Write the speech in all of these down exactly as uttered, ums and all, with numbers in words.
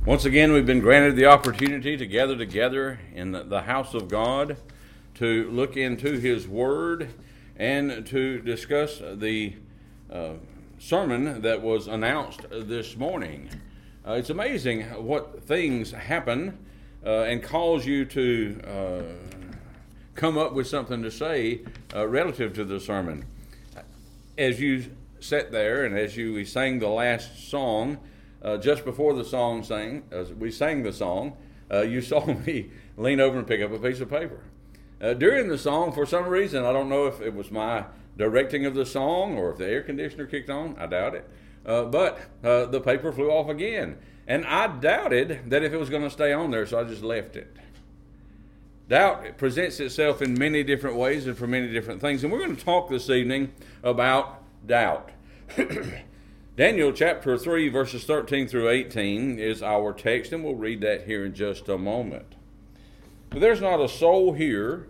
Once again, we've been granted the opportunity to gather together in the house of God to look into His Word and to discuss the uh, sermon that was announced this morning. Uh, it's amazing what things happen uh, and cause you to uh, come up with something to say uh, relative to the sermon. As you sat there and as you we sang the last song, Uh, just before the song sang, as we sang the song, uh, you saw me lean over and pick up a piece of paper. Uh, during the song, for some reason, I don't know if it was my directing of the song or if the air conditioner kicked on, I doubt it, uh, but uh, the paper flew off again. And I doubted that if it was going to stay on there, so I just left it. Doubt presents itself in many different ways and for many different things, and we're going to talk this evening about doubt. Daniel chapter three, verses thirteen through eighteen is our text, and we'll read that here in just a moment. But there's not a soul here,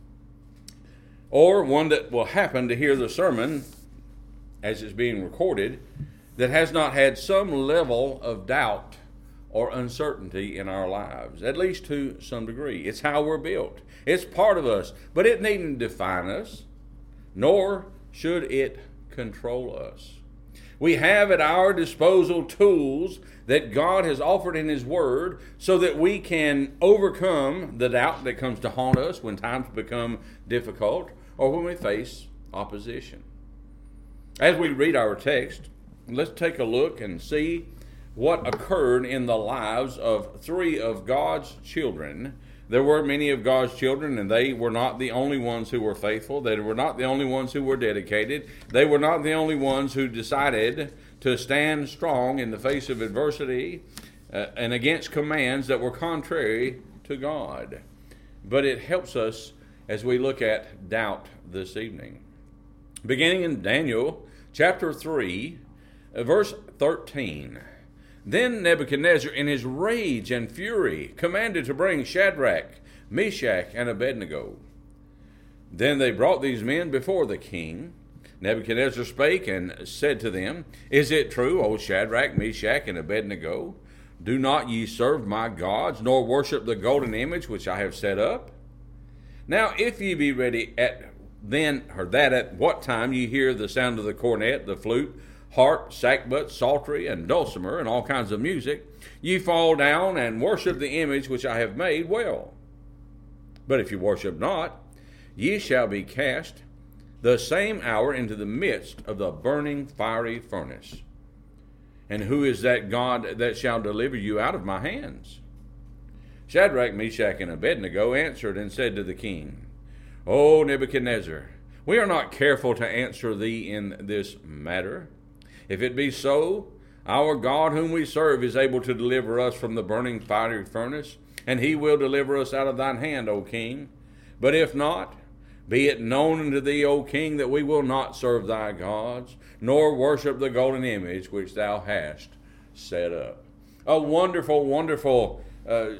or one that will happen to hear the sermon as it's being recorded, that has not had some level of doubt or uncertainty in our lives, at least to some degree. It's how we're built. It's part of us, but it needn't define us, nor should it control us. We have at our disposal tools that God has offered in His Word so that we can overcome the doubt that comes to haunt us when times become difficult or when we face opposition. As we read our text, let's take a look and see what occurred in the lives of three of God's children. There were many of God's children, and they were not the only ones who were faithful. They were not the only ones who were dedicated. They were not the only ones who decided to stand strong in the face of adversity uh, and against commands that were contrary to God. But it helps us as we look at doubt this evening. Beginning in Daniel chapter three, uh, verse thirteen. Then Nebuchadnezzar, in his rage and fury, commanded to bring Shadrach, Meshach, and Abednego. Then they brought these men before the king. Nebuchadnezzar spake and said to them, Is it true, O Shadrach, Meshach, and Abednego? Do not ye serve my gods, nor worship the golden image which I have set up? Now if ye be ready at then, or that at what time ye hear the sound of the cornet, the flute, harp, sackbut, psaltery, and dulcimer, and all kinds of music, ye fall down and worship the image which I have made, well. But if ye worship not, ye shall be cast the same hour into the midst of the burning fiery furnace. And who is that God that shall deliver you out of my hands? Shadrach, Meshach, and Abednego answered and said to the king, O Nebuchadnezzar, we are not careful to answer thee in this matter. If it be so, our God whom we serve is able to deliver us from the burning fiery furnace, and He will deliver us out of thine hand, O king. But if not, be it known unto thee, O king, that we will not serve thy gods, nor worship the golden image which thou hast set up. A wonderful, wonderful uh,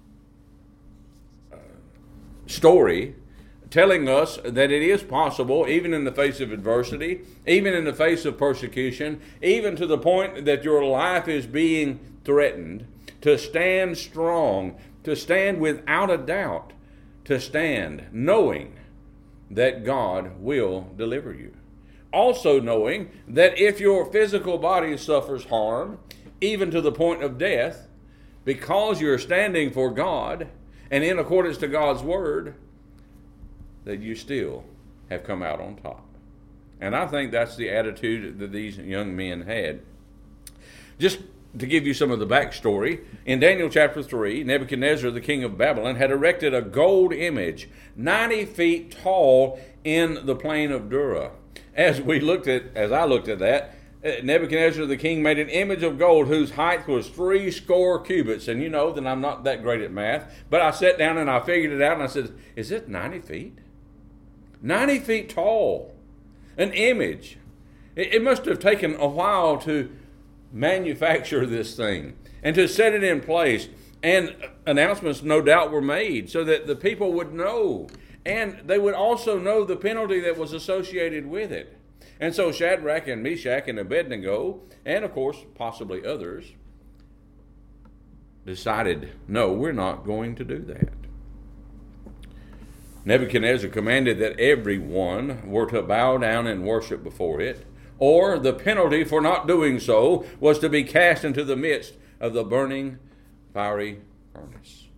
uh, story telling us that it is possible, even in the face of adversity, even in the face of persecution, even to the point that your life is being threatened, to stand strong, to stand without a doubt, to stand knowing that God will deliver you. Also knowing that if your physical body suffers harm, even to the point of death, because you're standing for God and in accordance to God's Word, that you still have come out on top. And I think that's the attitude that these young men had. Just to give you some of the backstory, in Daniel chapter three, Nebuchadnezzar, the king of Babylon, had erected a gold image ninety feet tall in the plain of Dura. As we looked at, as I looked at that, Nebuchadnezzar the king made an image of gold whose height was three score cubits. And you know that I'm not that great at math, but I sat down and I figured it out and I said, is it ninety feet? ninety feet tall. An image. It, it must have taken a while to manufacture this thing and to set it in place. And announcements no doubt were made so that the people would know. And they would also know the penalty that was associated with it. And so Shadrach and Meshach and Abednego, and of course possibly others, decided, no, we're not going to do that. Nebuchadnezzar commanded that everyone were to bow down and worship before it, or the penalty for not doing so was to be cast into the midst of the burning fiery furnace.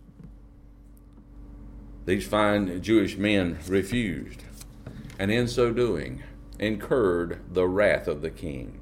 These fine Jewish men refused, and in so doing incurred the wrath of the king.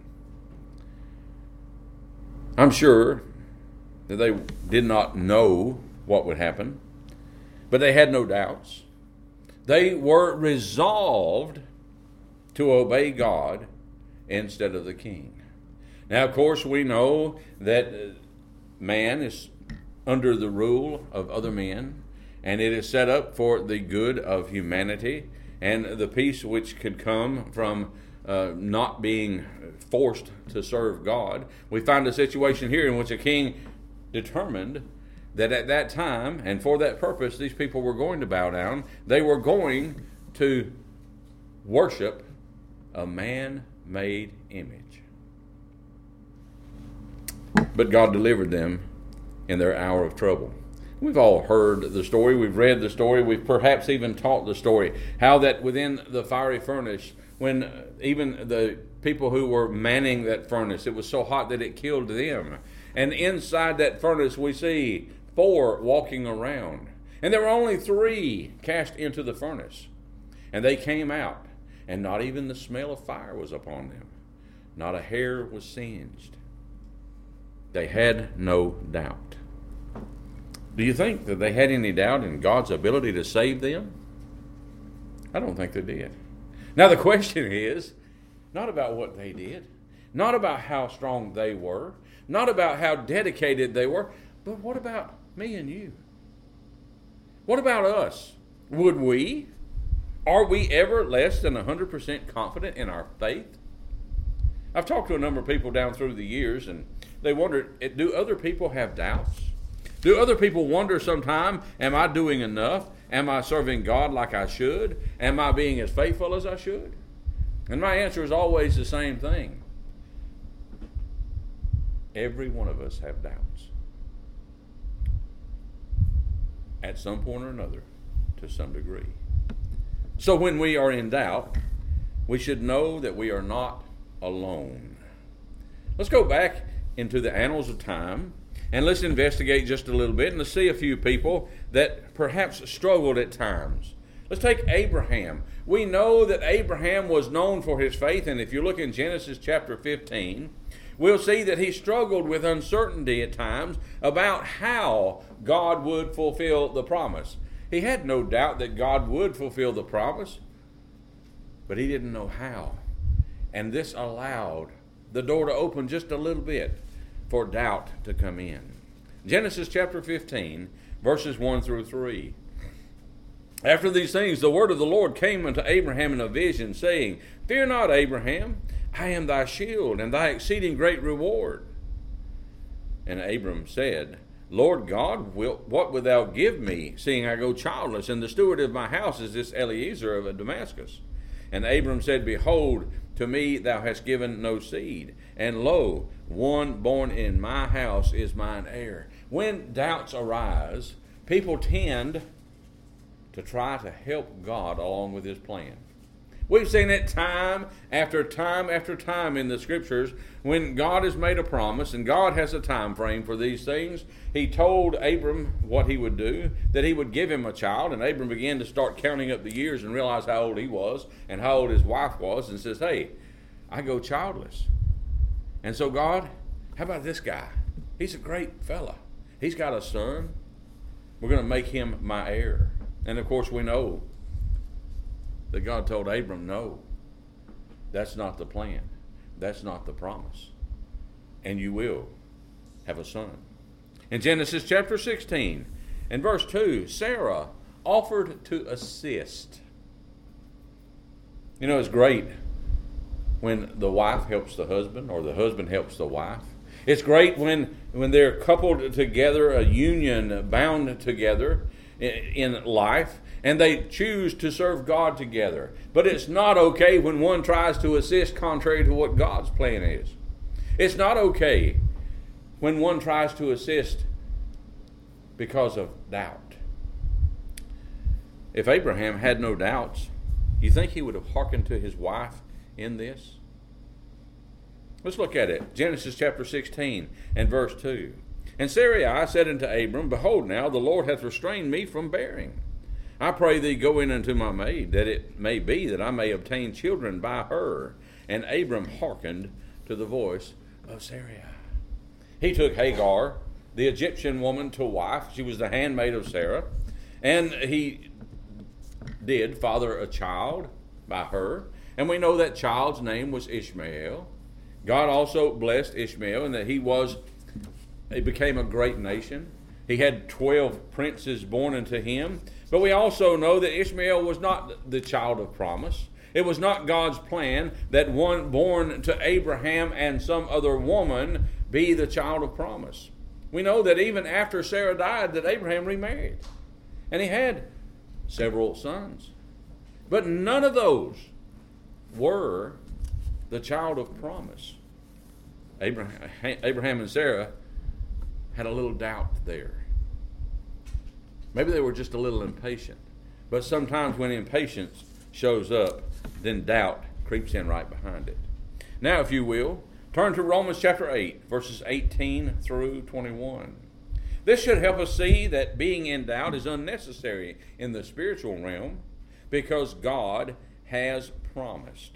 I'm sure that they did not know what would happen, but they had no doubts. They were resolved to obey God instead of the king. Now, of course, we know that man is under the rule of other men, and it is set up for the good of humanity and the peace which could come from uh, not being forced to serve God. We find a situation here in which a king determined that at that time and for that purpose these people were going to bow down. They were going to worship a man-made image. But God delivered them in their hour of trouble. We've all heard the story, we've read the story, we've perhaps even taught the story, how that within the fiery furnace, when even the people who were manning that furnace, it was so hot that it killed them. And inside that furnace we see four walking around. And there were only three cast into the furnace. And they came out, and not even the smell of fire was upon them. Not a hair was singed. They had no doubt. Do you think that they had any doubt in God's ability to save them? I don't think they did. Now the question is, not about what they did, not about how strong they were, not about how dedicated they were, but what about me and you? What about us? Would we? Are we ever less than one hundred percent confident in our faith? I've talked to a number of people down through the years, and they wondered, do other people have doubts? Do other people wonder sometime, am I doing enough? Am I serving God like I should? Am I being as faithful as I should? And my answer is always the same thing. Every one of us have doubts. At some point or another, to some degree. So when we are in doubt, we should know that we are not alone. Let's go back into the annals of time and let's investigate just a little bit and let's see a few people that perhaps struggled at times. Let's take Abraham. We know that Abraham was known for his faith, and if you look in Genesis chapter fifteen, we'll see that he struggled with uncertainty at times about how God would fulfill the promise. He had no doubt that God would fulfill the promise, but he didn't know how. And this allowed the door to open just a little bit for doubt to come in. Genesis chapter fifteen, verses one through three. After these things, the word of the Lord came unto Abraham in a vision, saying, Fear not, Abraham, I am thy shield, and thy exceeding great reward. And Abram said, Lord God, what wilt thou give me, seeing I go childless, and the steward of my house is this Eliezer of Damascus? And Abram said, Behold, to me thou hast given no seed, and lo, one born in my house is mine heir. When doubts arise, people tend to try to help God along with his plan. We've seen it time after time after time in the scriptures when God has made a promise and God has a time frame for these things. He told Abram what he would do, that he would give him a child, and Abram began to start counting up the years and realize how old he was and how old his wife was, and says, hey, I go childless. And so God, how about this guy? He's a great fella. He's got a son. We're going to make him my heir. And of course we know that God told Abram, no, that's not the plan. That's not the promise. And you will have a son. In Genesis chapter sixteen and verse two, Sarah offered to assist. You know, it's great when the wife helps the husband or the husband helps the wife. It's great when, when they're coupled together, a union bound together in life, and they choose to serve God together. But it's not okay when one tries to assist contrary to what God's plan is. It's not okay when one tries to assist because of doubt. If Abraham had no doubts, you think he would have hearkened to his wife in this? Let's look at it. Genesis chapter sixteen and verse two. And Sarai said unto Abram, Behold, now the Lord hath restrained me from bearing. I pray thee, go in unto my maid, that it may be that I may obtain children by her. And Abram hearkened to the voice of Sarai. He took Hagar, the Egyptian woman, to wife. She was the handmaid of Sarah. And he did father a child by her. And we know that child's name was Ishmael. God also blessed Ishmael in that he was, he became a great nation. He had twelve princes born unto him. But we also know that Ishmael was not the child of promise. It was not God's plan that one born to Abraham and some other woman be the child of promise. We know that even after Sarah died, that Abraham remarried. And he had several sons. But none of those were the child of promise. Abraham, Abraham and Sarah had a little doubt there. Maybe they were just a little impatient. But sometimes when impatience shows up, then doubt creeps in right behind it. Now, if you will, turn to Romans chapter eight, verses eighteen through twenty-one. This should help us see that being in doubt is unnecessary in the spiritual realm because God has promised.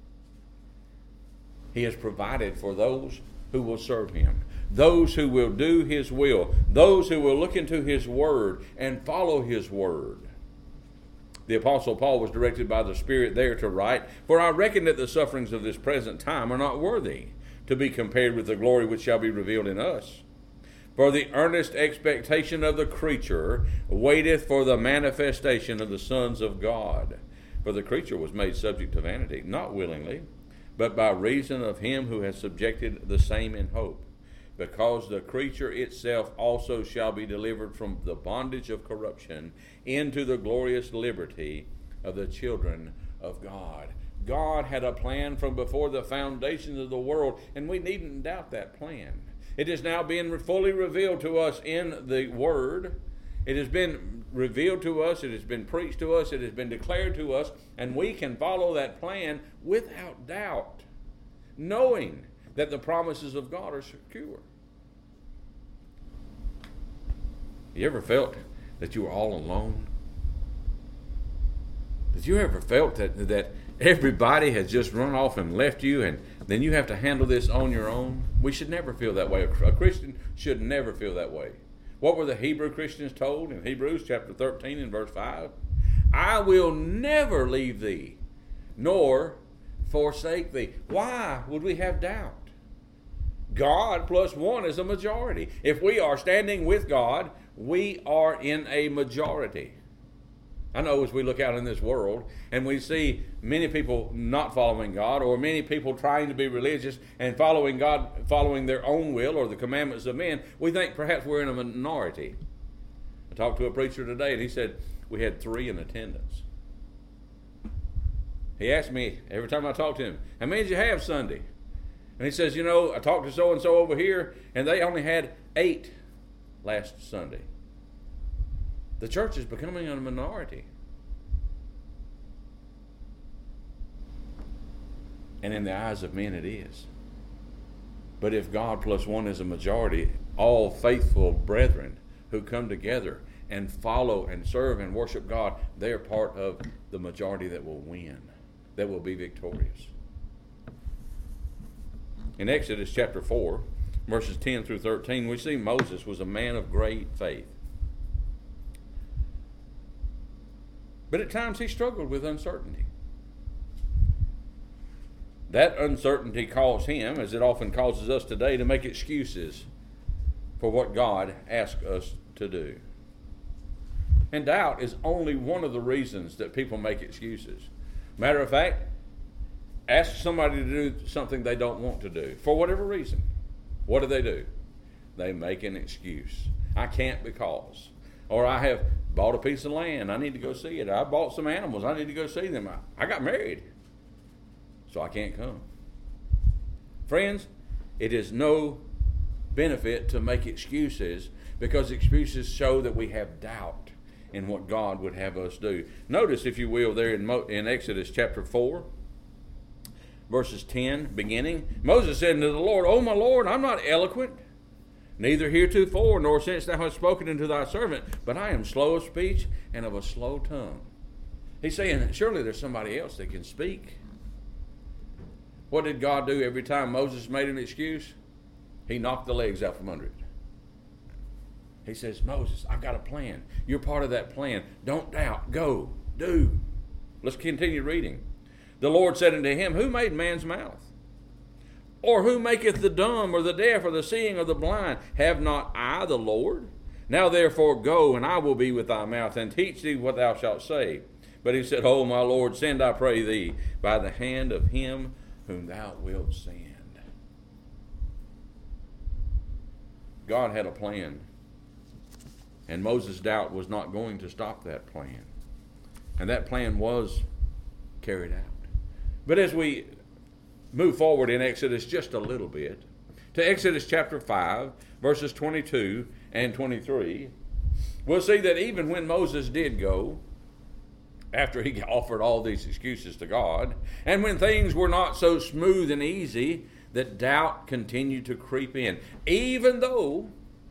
He has provided for those who will serve him, those who will do his will, those who will look into his word and follow his word. The Apostle Paul was directed by the Spirit there to write, For I reckon that the sufferings of this present time are not worthy to be compared with the glory which shall be revealed in us. For the earnest expectation of the creature waiteth for the manifestation of the sons of God. For the creature was made subject to vanity, not willingly, but by reason of him who has subjected the same in hope, because the creature itself also shall be delivered from the bondage of corruption into the glorious liberty of the children of God. God had a plan from before the foundations of the world, and we needn't doubt that plan. It is now being fully revealed to us in the Word. It has been revealed to us, it has been preached to us, it has been declared to us, and we can follow that plan without doubt, knowing that the promises of God are secure. You ever felt that you were all alone? Did you ever felt that, that everybody has just run off and left you, and then you have to handle this on your own? We should never feel that way. A Christian should never feel that way. What were the Hebrew Christians told in Hebrews chapter thirteen and verse five? I will never leave thee, nor forsake thee. Why would we have doubt? God plus one is a majority. If we are standing with God, we are in a majority. I know as we look out in this world and we see many people not following God, or many people trying to be religious and following God, following their own will or the commandments of men, we think perhaps we're in a minority. I talked to a preacher today and he said we had three in attendance. He asked me every time I talk to him, how many did you have Sunday? And he says, you know, I talked to so-and-so over here and they only had eight last Sunday. The church is becoming a minority. And in the eyes of men it is. But if God plus one is a majority, all faithful brethren who come together and follow and serve and worship God, they are part of the majority that will win, that will be victorious. In Exodus chapter four, verses ten through thirteen, we see Moses was a man of great faith. But at times he struggled with uncertainty. That uncertainty caused him, as it often causes us today, to make excuses for what God asks us to do. And doubt is only one of the reasons that people make excuses. Matter of fact, ask somebody to do something they don't want to do, for whatever reason. What do they do? They make an excuse. I can't because. Or I have bought a piece of land. I need to go see it. I bought some animals. I need to go see them. I, I got married, so I can't come. Friends, it is no benefit to make excuses, because excuses show that we have doubt in what God would have us do. Notice, if you will, there in, Mo- in Exodus chapter four, verses ten, beginning, Moses said unto the Lord, O my Lord, I'm not eloquent, neither heretofore, nor since thou hast spoken unto thy servant, but I am slow of speech and of a slow tongue. He's saying, surely there's somebody else that can speak. What did God do every time Moses made an excuse? He knocked the legs out from under it. He says, Moses, I've got a plan. You're part of that plan. Don't doubt. Go. Do. Let's continue reading. The Lord said unto him, Who made man's mouth? Or who maketh the dumb, or the deaf, or the seeing, or the blind? Have not I the Lord? Now therefore go, and I will be with thy mouth, and teach thee what thou shalt say. But he said, O my Lord, send, I pray thee, by the hand of him whom thou wilt send. God had a plan, and Moses' doubt was not going to stop that plan. And that plan was carried out. But as we move forward in Exodus just a little bit, to Exodus chapter five, verses twenty-two and twenty-three, we'll see that even when Moses did go, after he offered all these excuses to God, and when things were not so smooth and easy, that doubt continued to creep in, even though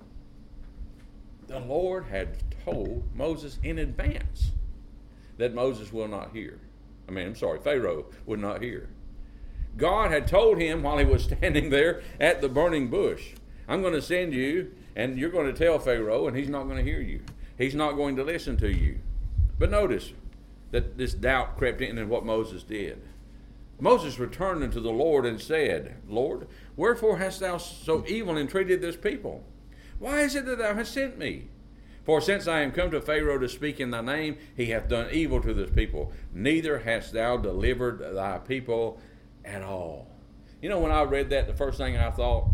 the Lord had told Moses in advance that Moses will not hear. I mean, I'm sorry, Pharaoh would not hear. God had told him while he was standing there at the burning bush, I'm going to send you, and you're going to tell Pharaoh, and he's not going to hear you. He's not going to listen to you. But notice that this doubt crept in in what Moses did. Moses returned unto the Lord and said, Lord, wherefore hast thou so evil entreated this people? Why is it that thou hast sent me? For since I am come to Pharaoh to speak in thy name, he hath done evil to this people. Neither hast thou delivered thy people at all. You know, when I read that, the first thing I thought,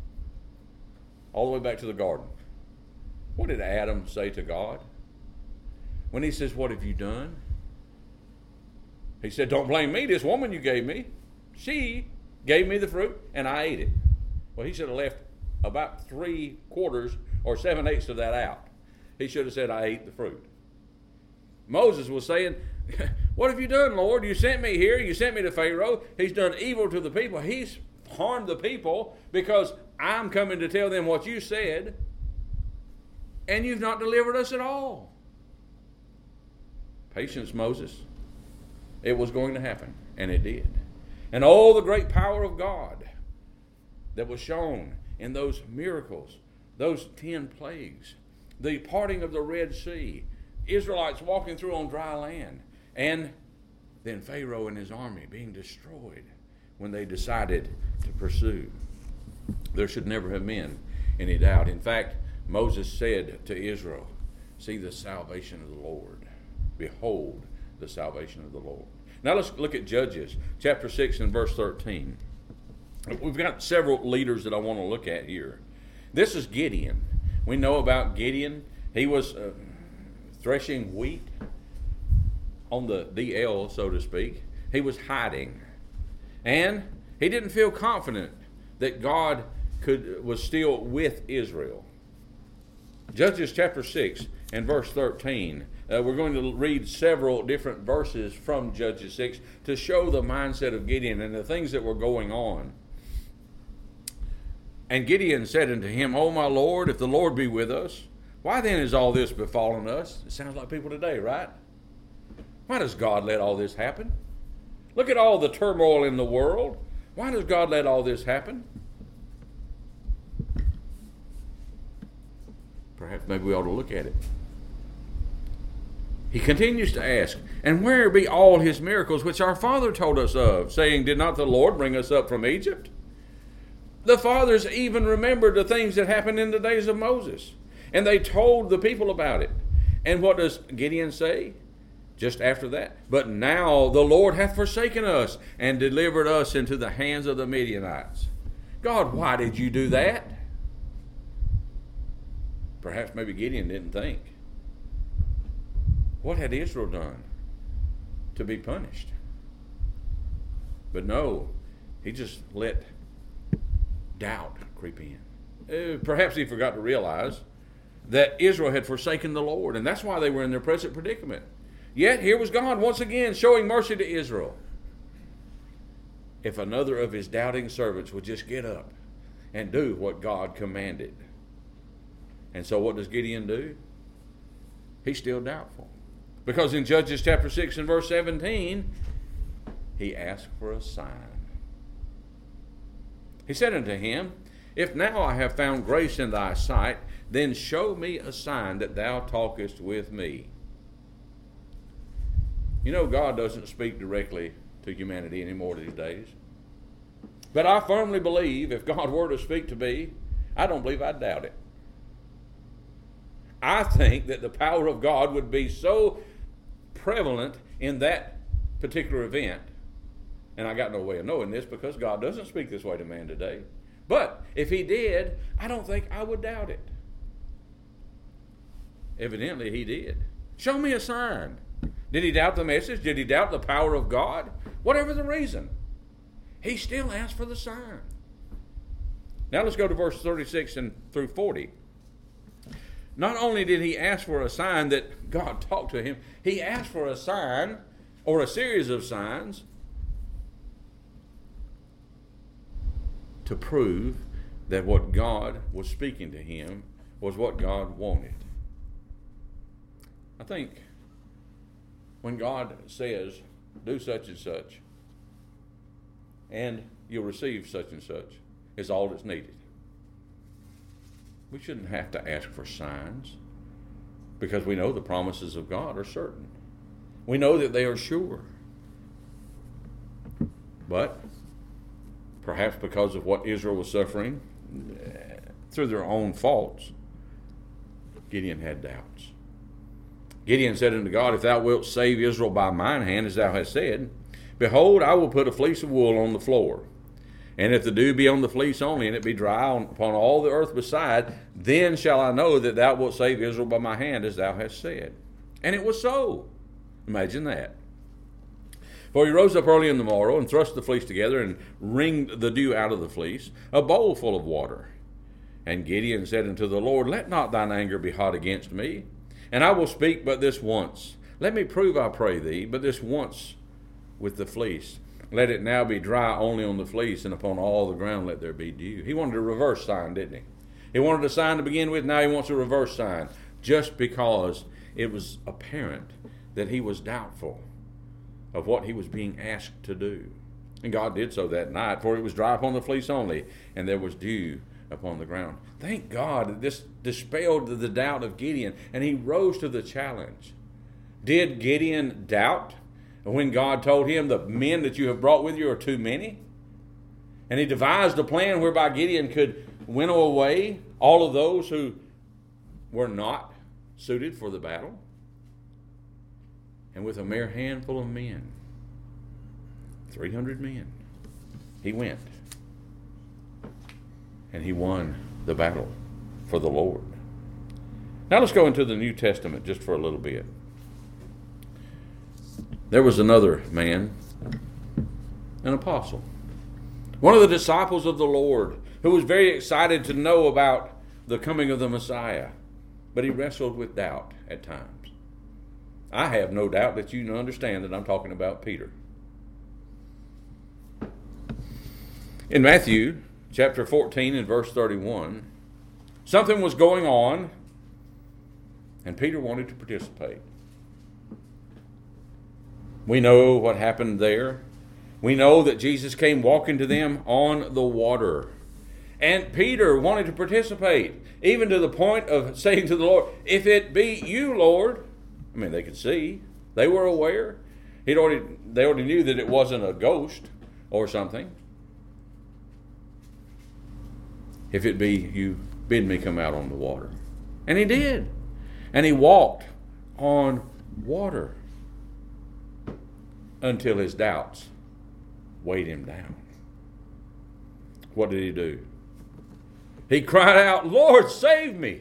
all the way back to the garden, what did Adam say to God? When he says, what have you done? He said, don't blame me. This woman you gave me, she gave me the fruit, and I ate it. Well, he should have left about three quarters or seven eighths of that out. He should have said, I ate the fruit. Moses was saying, what have you done, Lord? You sent me here. You sent me to Pharaoh. He's done evil to the people. He's harmed the people because I'm coming to tell them what you said, and you've not delivered us at all. Patience, Moses. It was going to happen, and it did. And all the great power of God that was shown in those miracles, those ten plagues, the parting of the Red Sea, Israelites walking through on dry land, and then Pharaoh and his army being destroyed when they decided to pursue. There should never have been any doubt. In fact, Moses said to Israel, see the salvation of the Lord. Behold the salvation of the Lord. Now let's look at Judges chapter six and verse thirteen. We've got several leaders that I want to look at here. This is Gideon. We know about Gideon. He was uh, threshing wheat on the D L, so to speak. He was hiding. And he didn't feel confident that God could was still with Israel. Judges chapter six and verse thirteen. Uh, we're going to read several different verses from Judges six to show the mindset of Gideon and the things that were going on. And Gideon said unto him, O my Lord, if the Lord be with us, why then is all this befallen us? It sounds like people today, right? Why does God let all this happen? Look at all the turmoil in the world. Why does God let all this happen? Perhaps maybe we ought to look at it. He continues to ask, and where be all his miracles which our father told us of, saying, did not the Lord bring us up from Egypt? The fathers even remembered the things that happened in the days of Moses, and they told the people about it. And what does Gideon say just after that? But now the Lord hath forsaken us and delivered us into the hands of the Midianites. God, why did you do that? Perhaps maybe Gideon didn't think. What had Israel done to be punished? But no, he just let doubt creep in. uh, perhaps he forgot to realize that Israel had forsaken the Lord, and that's why they were in their present predicament. Yet here was God once again showing mercy to Israel. If another of his doubting servants would just get up and do what God commanded. And so what does Gideon do? He's still doubtful. Because in Judges chapter six and verse seventeen, he asked for a sign. He said unto him, If now I have found grace in thy sight, then show me a sign that thou talkest with me. You know, God doesn't speak directly to humanity anymore these days. But I firmly believe if God were to speak to me, I don't believe I'd doubt it. I think that the power of God would be so prevalent in that particular event. And I got no way of knowing this because God doesn't speak this way to man today. But if he did, I don't think I would doubt it. Evidently he did. Show me a sign. Did he doubt the message? Did he doubt the power of God? Whatever the reason, he still asked for the sign. Now let's go to verse thirty-six and through forty. Not only did he ask for a sign that God talked to him, he asked for a sign or a series of signs to prove that what God was speaking to him was what God wanted. I think when God says, do such and such, and you'll receive such and such, is all that's needed. We shouldn't have to ask for signs because we know the promises of God are certain. We know that they are sure. But perhaps because of what Israel was suffering through their own faults, Gideon had doubts. Gideon said unto God, If thou wilt save Israel by mine hand, as thou hast said, behold, I will put a fleece of wool on the floor. And if the dew be on the fleece only, and it be dry on, upon all the earth beside, then shall I know that thou wilt save Israel by my hand, as thou hast said. And it was so. Imagine that. For he rose up early in the morrow, and thrust the fleece together, and wringed the dew out of the fleece, a bowl full of water. And Gideon said unto the Lord, Let not thine anger be hot against me, and I will speak but this once. Let me prove, I pray thee, but this once with the fleece. Let it now be dry only on the fleece, and upon all the ground let there be dew. He wanted a reverse sign, didn't he? He wanted a sign to begin with, now he wants a reverse sign, just because it was apparent that he was doubtful of what he was being asked to do. And God did so that night, for it was dry upon the fleece only, and there was dew upon the ground. Thank God that this dispelled the doubt of Gideon, and he rose to the challenge. Did Gideon doubt when God told him, the men that you have brought with you are too many? And he devised a plan whereby Gideon could winnow away all of those who were not suited for the battle. And with a mere handful of men, three hundred men, he went. And he won the battle for the Lord. Now let's go into the New Testament just for a little bit. There was another man, an apostle, one of the disciples of the Lord, who was very excited to know about the coming of the Messiah, but he wrestled with doubt at times. I have no doubt that you understand that I'm talking about Peter. In Matthew chapter fourteen and verse thirty-one, something was going on, and Peter wanted to participate. We know what happened there. We know that Jesus came walking to them on the water. And Peter wanted to participate, even to the point of saying to the Lord, If it be you, Lord. I mean, they could see. They were aware. He'd already, they already knew that it wasn't a ghost or something. If it be you, bid me come out on the water. And he did. And he walked on water until his doubts weighed him down. What did he do? He cried out, Lord, save me.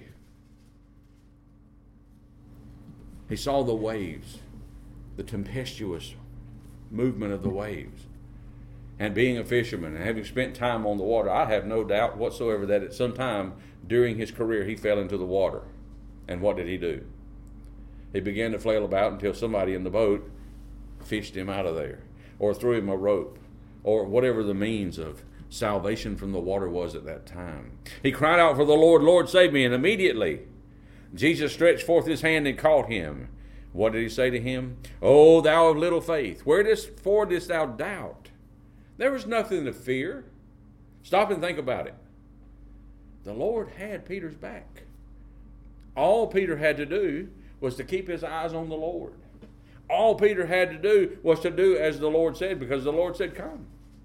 He saw the waves, the tempestuous movement of the waves. and being a fisherman and having spent time on the water, I have no doubt whatsoever that at some time during his career he fell into the water. And what did he do? He began to flail about until somebody in the boat fished him out of there, or threw him a rope, or whatever the means of salvation from the water was at that time. He cried out for the Lord, "Lord, save me," and immediately Jesus stretched forth his hand and caught him. What did he say to him? "O thou of little faith, wherefore didst thou doubt?" There was nothing to fear. Stop and think about it. The Lord had Peter's back. All Peter had to do was to keep his eyes on the Lord. All Peter had to do was to do as the Lord said, because the Lord said, "Come."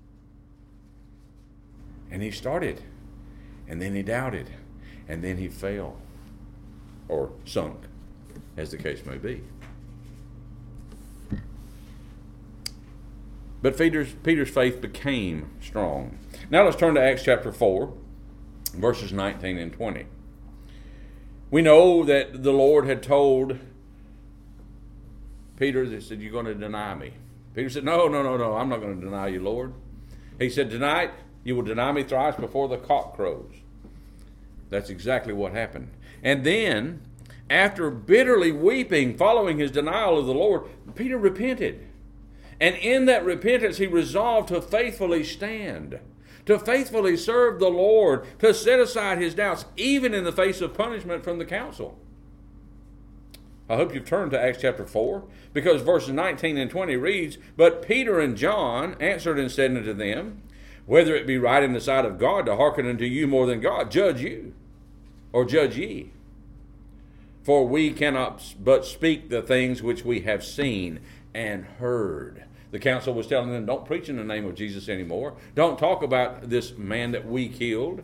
And he started, and then he doubted, and then he fell, or sunk, as the case may be. But Peter's, Peter's faith became strong. Now let's turn to Acts chapter four, verses nineteen and twenty. We know that the Lord had told Peter, he said, "You're going to deny me." Peter said, no, no, no, no, I'm not going to deny you, Lord. He said, "Tonight you will deny me thrice before the cock crows." That's exactly what happened. And then, after bitterly weeping following his denial of the Lord, Peter repented. And in that repentance, he resolved to faithfully stand, to faithfully serve the Lord, to set aside his doubts, even in the face of punishment from the council. I hope you've turned to Acts chapter four, because verses nineteen and twenty reads, "But Peter and John answered and said unto them, Whether it be right in the sight of God to hearken unto you more than God, judge you, or judge ye. For we cannot but speak the things which we have seen and heard." The council was telling them, don't preach in the name of Jesus anymore. Don't talk about this man that we killed.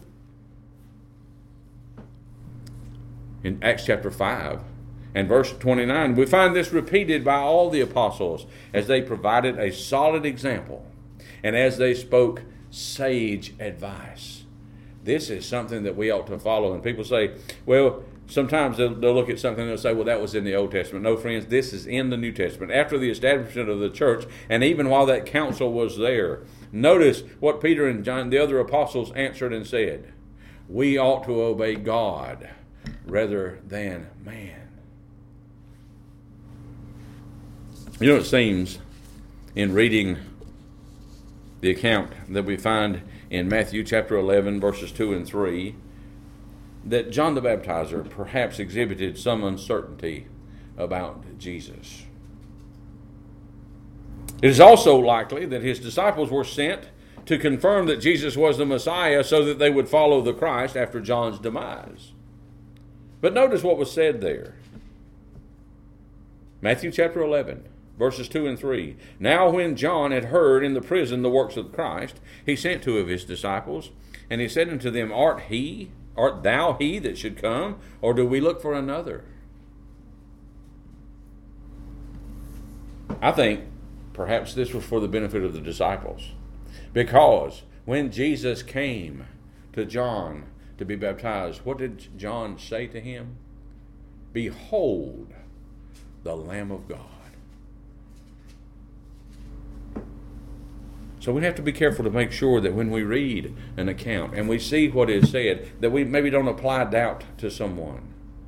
In Acts chapter five and verse twenty-nine, we find this repeated by all the apostles as they provided a solid example and as they spoke sage advice. This is something that we ought to follow. And people say, well, sometimes they'll, they'll look at something and they'll say, well, that was in the Old Testament. No, friends, this is in the New Testament. After the establishment of the church, and even while that council was there, notice what Peter and John, the other apostles, answered and said. We ought to obey God rather than man. You know, it seems in reading the account that we find in Matthew chapter eleven, verses two and three, that John the Baptizer perhaps exhibited some uncertainty about Jesus. It is also likely that his disciples were sent to confirm that Jesus was the Messiah so that they would follow the Christ after John's demise. But notice what was said there. Matthew chapter eleven, verses two and three. Now when John had heard in the prison the works of Christ, he sent two of his disciples, and he said unto them, Art he, art thou he that should come, or do we look for another? I think perhaps this was for the benefit of the disciples. Because when Jesus came to John to be baptized, what did John say to him? Behold, the Lamb of God. So we have to be careful to make sure that when we read an account and we see what is said, that we maybe don't apply doubt to someone.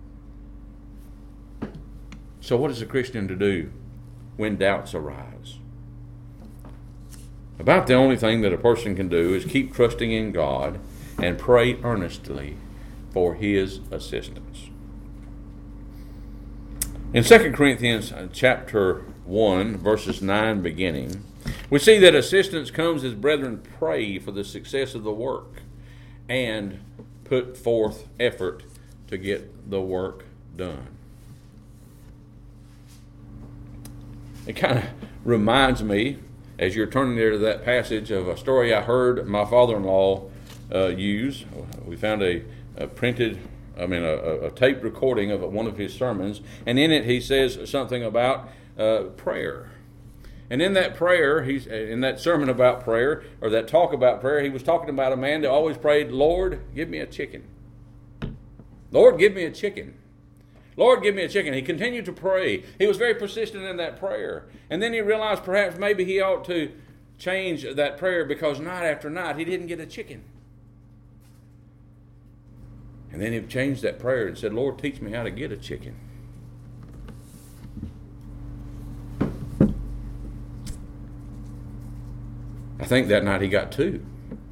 So what is a Christian to do when doubts arise? About the only thing that a person can do is keep trusting in God and pray earnestly for His assistance. In Second Corinthians chapter one, verses nine beginning, we see that assistance comes as brethren pray for the success of the work and put forth effort to get the work done. It kind of reminds me, as you're turning there to that passage, of a story I heard my father-in-law uh, use. We found a, a printed, I mean, a, a tape recording of one of his sermons, and in it he says something about uh, prayer. And in that prayer, he's in that sermon about prayer, or that talk about prayer, he was talking about a man that always prayed, Lord, give me a chicken. Lord, give me a chicken. Lord, give me a chicken. He continued to pray. He was very persistent in that prayer. And then he realized perhaps maybe he ought to change that prayer because night after night he didn't get a chicken. And then he changed that prayer and said, Lord, teach me how to get a chicken. I think that night he got two.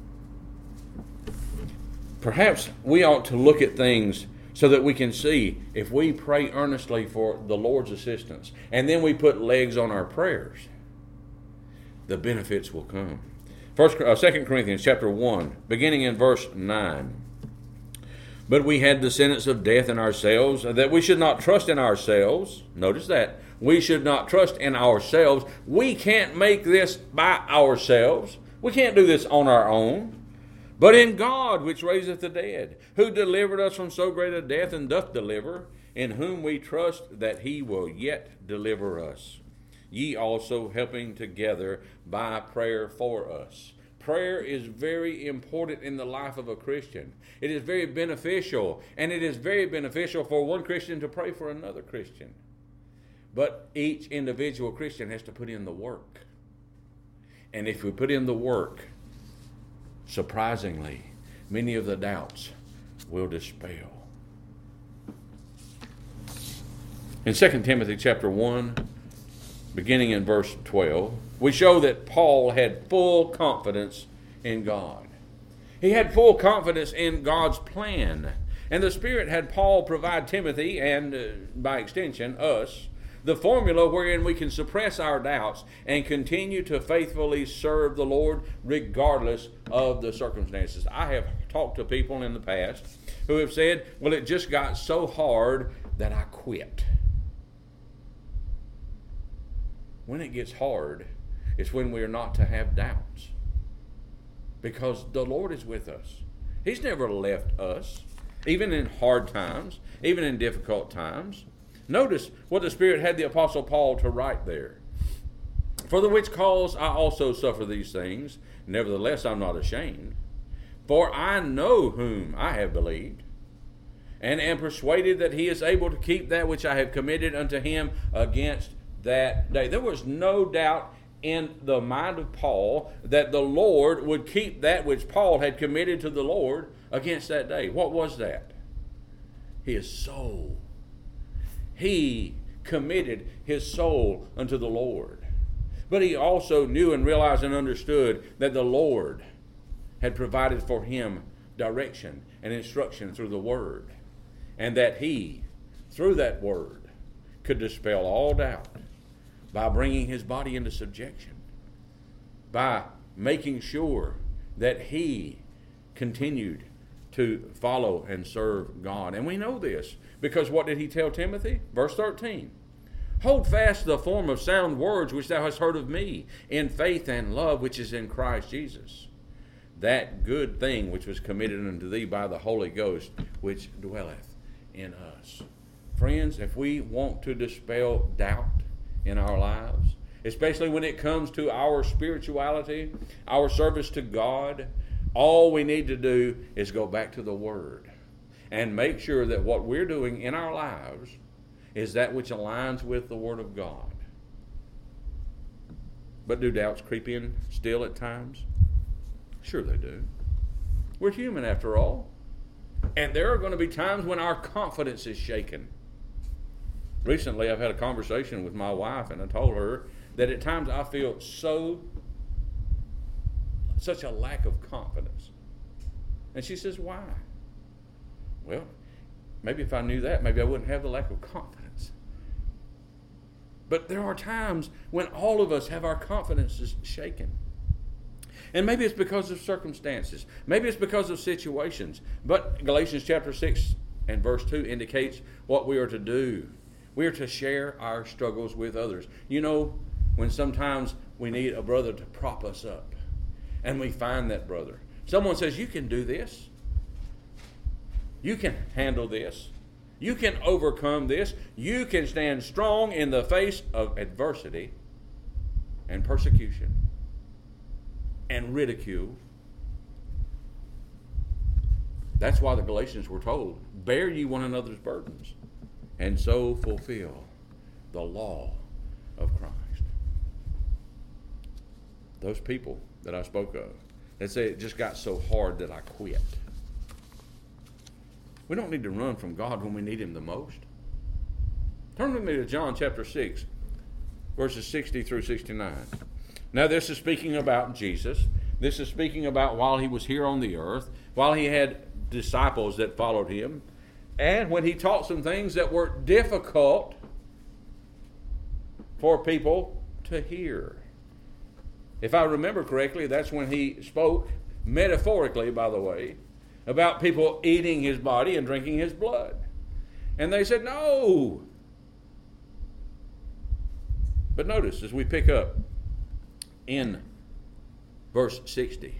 Perhaps we ought to look at things so that we can see if we pray earnestly for the Lord's assistance and then we put legs on our prayers, the benefits will come. First, uh, Second Corinthians chapter one, beginning in verse nine. But we had the sentence of death in ourselves, that we should not trust in ourselves. Notice that. We should not trust in ourselves. We can't make this by ourselves. We can't do this on our own. But in God, which raiseth the dead, who delivered us from so great a death, and doth deliver, in whom we trust that he will yet deliver us. Ye also helping together by prayer for us. Prayer is very important in the life of a Christian. It is very beneficial, and it is very beneficial for one Christian to pray for another Christian. But each individual Christian has to put in the work. And if we put in the work, surprisingly, many of the doubts will dispel. In Second Timothy chapter one, beginning in verse twelve, we show that Paul had full confidence in God. He had full confidence in God's plan. And the Spirit had Paul provide Timothy, and uh, by extension, us, the formula wherein we can suppress our doubts and continue to faithfully serve the Lord regardless of the circumstances. I have talked to people in the past who have said, well, it just got so hard that I quit. When it gets hard, it's when we are not to have doubts. Because the Lord is with us. He's never left us, even in hard times, even in difficult times. Notice what the Spirit had the Apostle Paul to write there. For the which cause I also suffer these things, nevertheless I'm not ashamed. For I know whom I have believed, and am persuaded that he is able to keep that which I have committed unto him against that day. There was no doubt in the mind of Paul that the Lord would keep that which Paul had committed to the Lord against that day. What was that? His soul. He committed his soul unto the Lord. But he also knew and realized and understood that the Lord had provided for him direction and instruction through the Word. And that he, through that Word, could dispel all doubt by bringing his body into subjection, by making sure that he continued to follow and serve God. And we know this because what did he tell Timothy? Verse thirteen. Hold fast the form of sound words which thou hast heard of me, in faith and love which is in Christ Jesus. That good thing which was committed unto thee by the Holy Ghost, which dwelleth in us. Friends, if we want to dispel doubt in our lives, especially when it comes to our spirituality, our service to God, all we need to do is go back to the Word and make sure that what we're doing in our lives is that which aligns with the Word of God. But do doubts creep in still at times? Sure they do. We're human after all. And there are going to be times when our confidence is shaken. Recently, I've had a conversation with my wife, and I told her that at times I feel so, such a lack of confidence. And she says, why? Well, maybe if I knew that, maybe I wouldn't have the lack of confidence. But there are times when all of us have our confidences shaken. And maybe it's because of circumstances. Maybe it's because of situations. But Galatians chapter six and verse two indicates what we are to do. We are to share our struggles with others. You know, when sometimes we need a brother to prop us up, and we find that brother. Someone says, you can do this. You can handle this. You can overcome this. You can stand strong in the face of adversity and persecution and ridicule. That's why the Galatians were told, bear ye one another's burdens, and so fulfill the law of Christ. those people that I spoke of that say it just got so hard that I quit. We don't need to run from God when we need Him the most. Turn with me to John chapter six, verses sixty through sixty-nine. Now this is speaking about Jesus. This is speaking about while He was here on the earth, while He had disciples that followed Him, and when He taught some things that were difficult for people to hear. If I remember correctly, that's when He spoke, metaphorically, by the way, about people eating His body and drinking His blood. And they said, no. But notice, as we pick up in verse sixty,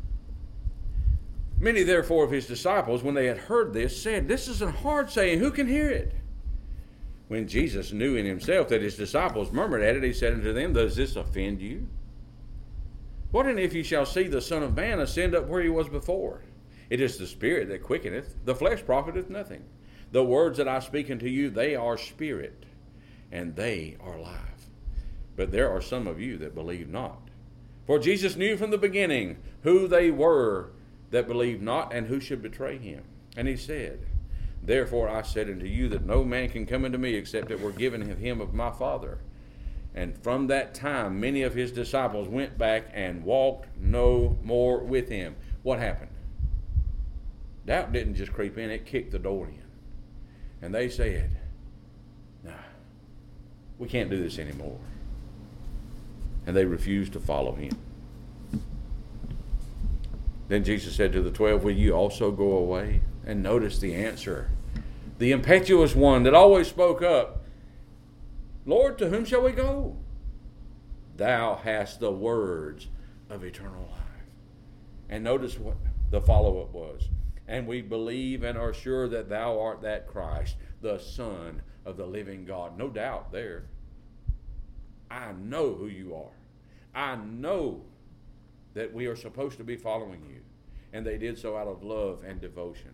many therefore of His disciples, when they had heard this, said, this is a hard saying, who can hear it? When Jesus knew in Himself that His disciples murmured at it, He said unto them, does this offend you? What then if ye shall see the Son of Man ascend up where He was before? It is the Spirit that quickeneth, the flesh profiteth nothing. The words that I speak unto you, they are spirit, and they are life. But there are some of you that believe not. For Jesus knew from the beginning who they were that believed not, and who should betray Him. And He said, therefore I said unto you that no man can come unto me except it were given him of my Father. And from that time many of His disciples went back and walked no more with Him. What happened? Doubt didn't just creep in, it kicked the door in. And they said, no, we can't do this anymore. And they refused to follow Him. Then Jesus said to the twelve, will you also go away? And notice the answer. The impetuous one that always spoke up, Lord, to whom shall we go? Thou hast the words of eternal life. And notice what the follow-up was. And we believe and are sure that Thou art that Christ, the Son of the living God. No doubt there. I know who You are. I know that we are supposed to be following You. And they did so out of love and devotion.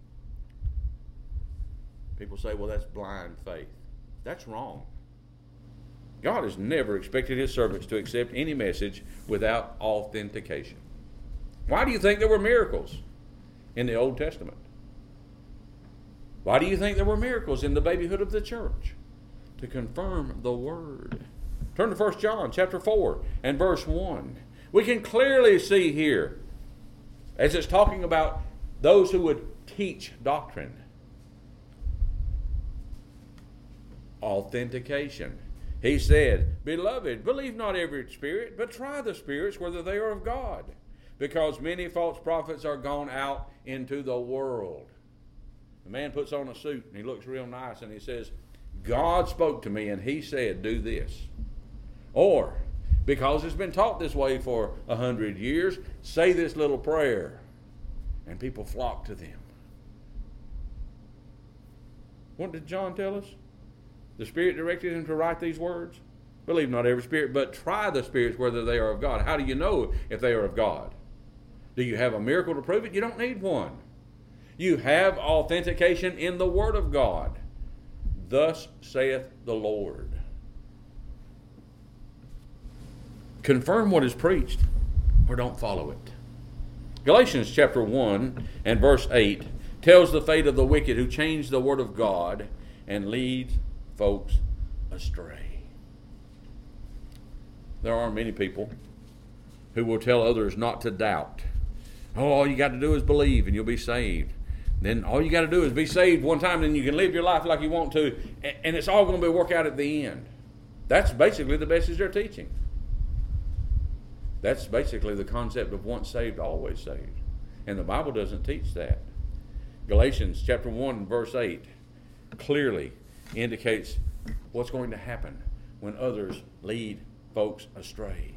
People say, well, that's blind faith. That's wrong. God has never expected His servants to accept any message without authentication. Why do you think there were miracles in the Old Testament? Why do you think there were miracles in the babyhood of the church? To confirm the Word. Turn to First John chapter four and verse one. We can clearly see here, as it's talking about those who would teach doctrine, authentication. He said, beloved, believe not every spirit, but try the spirits whether they are of God, because many false prophets are gone out into the world. The man puts on a suit and he looks real nice and he says, God spoke to me and He said, do this. Or, because it's been taught this way for a hundred years, say this little prayer. And people flock to them. What did John tell us? The Spirit directed him to write these words. Believe not every spirit, but try the spirits whether they are of God. How do you know if they are of God? Do you have a miracle to prove it? You don't need one. You have authentication in the Word of God. Thus saith the Lord. Confirm what is preached, or don't follow it. Galatians chapter one and verse eight tells the fate of the wicked who change the Word of God and leads folks astray. There are many people who will tell others not to doubt. Oh, all you got to do is believe and you'll be saved. Then all you got to do is be saved one time, and you can live your life like you want to, and it's all going to be work out at the end. That's basically the message they're teaching. That's basically the concept of once saved, always saved. And the Bible doesn't teach that. Galatians chapter one, verse eight clearly indicates what's going to happen when others lead folks astray.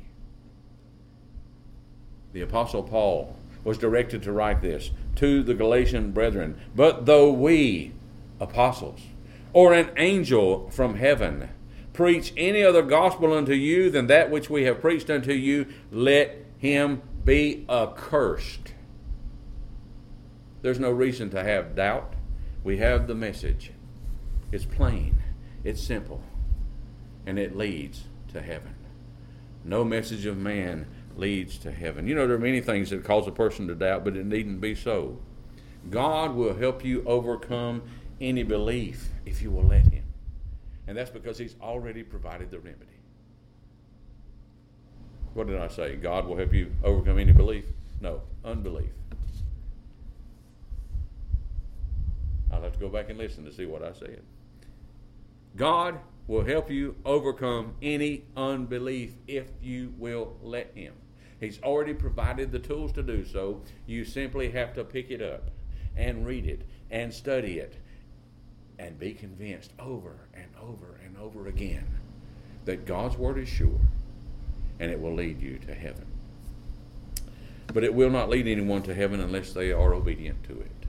The Apostle Paul was directed to write this to the Galatian brethren. But though we, apostles, or an angel from heaven, preach any other gospel unto you than that which we have preached unto you, let him be accursed. There's no reason to have doubt. We have the message. It's plain, it's simple, and it leads to heaven. No message of man leads to heaven. You know, there are many things that cause a person to doubt, but it needn't be so. God will help you overcome any belief if you will let him. And that's because he's already provided the remedy. What did I say? God will help you overcome any belief? No, unbelief. I'll have to go back and listen to see what I said. God will help you overcome any unbelief if you will let him. He's already provided the tools to do so. You simply have to pick it up and read it and study it and be convinced over and over and over again that God's word is sure and it will lead you to heaven. But it will not lead anyone to heaven unless they are obedient to it.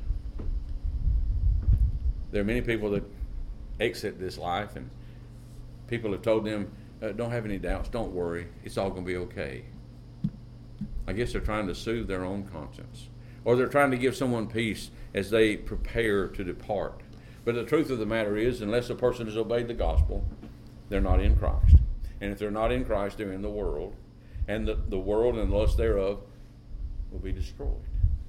There are many people that exit this life and people have told them, uh, don't have any doubts, don't worry, it's all going to be okay. I guess they're trying to soothe their own conscience. Or they're trying to give someone peace as they prepare to depart. But the truth of the matter is, unless a person has obeyed the gospel, they're not in Christ. And if they're not in Christ, they're in the world. And the, the world and the lust thereof will be destroyed.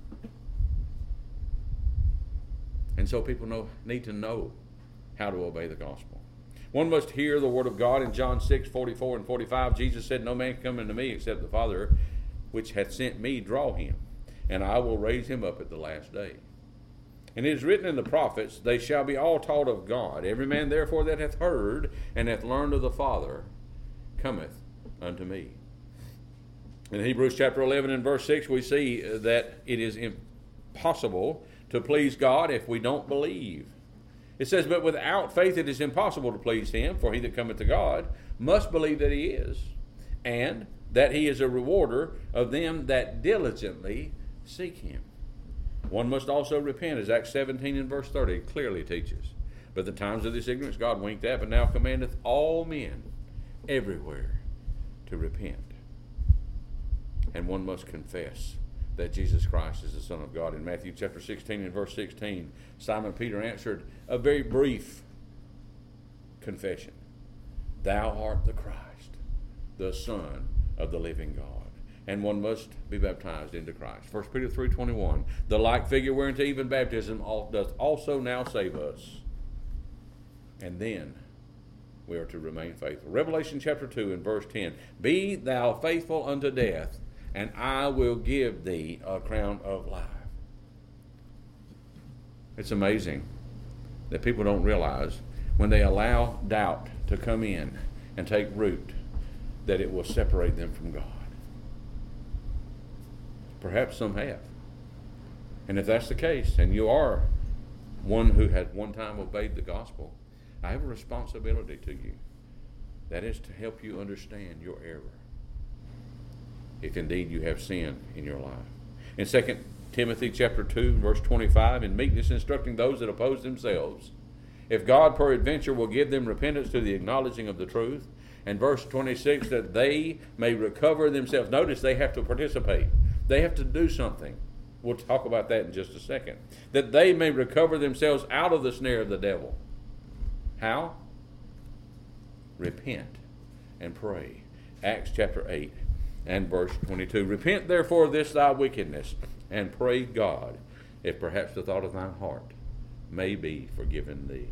And so people know, need to know how to obey the gospel. One must hear the word of God. In John six, forty-four and forty-five, Jesus said, no man can come unto me except the Father which hath sent me draw him, and I will raise him up at the last day. And it is written in the prophets, they shall be all taught of God. Every man therefore that hath heard and hath learned of the Father cometh unto me. In Hebrews chapter eleven and verse six, we see that it is impossible to please God if we don't believe. It says, but without faith it is impossible to please him, for he that cometh to God must believe that he is, and that he is a rewarder of them that diligently seek him. One must also repent, as Acts seventeen and verse thirty clearly teaches. But the times of this ignorance God winked at, but now commandeth all men everywhere to repent. And one must confess that Jesus Christ is the Son of God. In Matthew chapter sixteen and verse sixteen, Simon Peter answered a very brief confession. Thou art the Christ, the Son of the living God. And one must be baptized into Christ. First Peter three twenty-one, the like figure whereunto even baptism doth also now save us. And then we are to remain faithful. Revelation chapter two and verse ten, be thou faithful unto death, and I will give thee a crown of life. It's amazing that people don't realize when they allow doubt to come in and take root that it will separate them from God. Perhaps some have. And if that's the case, and you are one who had one time obeyed the gospel, I have a responsibility to you. That is to help you understand your error, if indeed you have sin in your life. In Second Timothy chapter two, verse twenty-five, in meekness instructing those that oppose themselves, if God peradventure will give them repentance to the acknowledging of the truth. And verse twenty-six, that they may recover themselves. Notice they have to participate. They have to do something. We'll talk about that in just a second. That they may recover themselves out of the snare of the devil. How? Repent and pray. Acts chapter eight and verse twenty-two. Repent therefore of this thy wickedness, and pray God, if perhaps the thought of thine heart may be forgiven thee.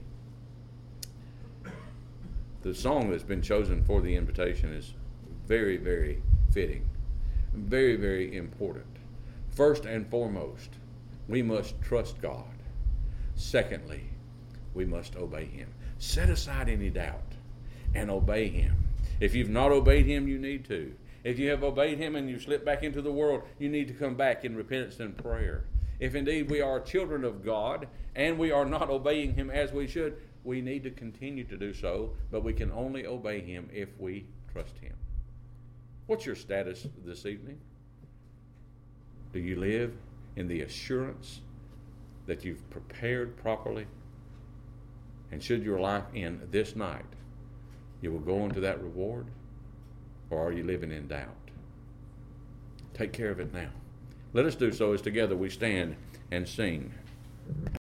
The song that's been chosen for the invitation is very, very fitting. Very, very important. First and foremost, we must trust God. Secondly, we must obey him. Set aside any doubt and obey him. If you've not obeyed him, you need to. If you have obeyed him and you've slipped back into the world, you need to come back in repentance and prayer. If indeed we are children of God and we are not obeying him as we should, we need to continue to do so, but we can only obey him if we trust him. What's your status this evening? Do you live in the assurance that you've prepared properly? And should your life end this night, you will go into that reward? Or are you living in doubt? Take care of it now. Let us do so as together we stand and sing.